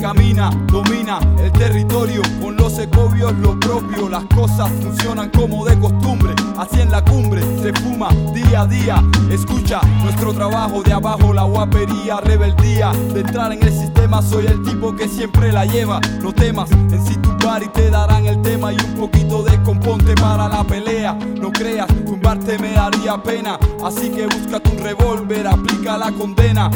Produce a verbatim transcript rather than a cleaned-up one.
camina, domina el territorio, con los ecobios lo propio. Las cosas funcionan como de costumbre, así en la cumbre se fuma día a día. Escucha nuestro trabajo de abajo, la guapería, rebeldía de entrar en el sistema. Soy el tipo que siempre la lleva. No temas, en si tu party te darán el tema y un poquito de componte para la pelea. No creas, tumbarte me daría pena, así que búscate un revólver, aplica la condena.